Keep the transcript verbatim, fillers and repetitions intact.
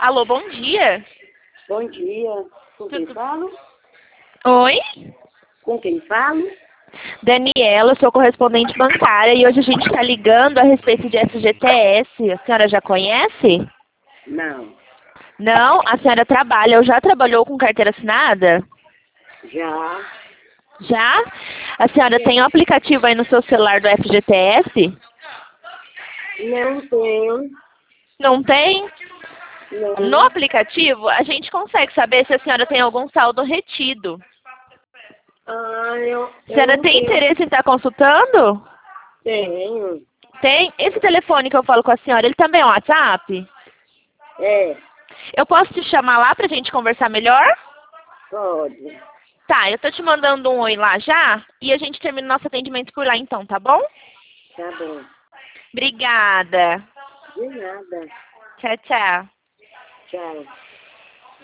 Alô, bom dia. Bom dia. Com quem Tudo- falo? Oi? Com quem falo? Daniela, sou correspondente bancária e hoje a gente está ligando a respeito de F G T S. A senhora já conhece? Não. Não? A senhora trabalha ou já trabalhou com carteira assinada? Já. Já? A senhora tem o aplicativo aí no seu celular do F G T S? Não tenho. Não tem? Não. No aplicativo, a gente consegue saber se a senhora tem algum saldo retido. Ah, eu, A eu senhora não tem tenho. interesse em estar consultando? Tenho. Tem? Esse telefone que eu falo com a senhora, ele também é um WhatsApp? É, Eu posso te chamar lá pra gente conversar melhor? pode. Tá, eu tô te mandando um oi lá já e a gente termina o nosso atendimento por lá então, tá bom? Tá bom. Obrigada. De nada. Tchau, tchau. Tchau.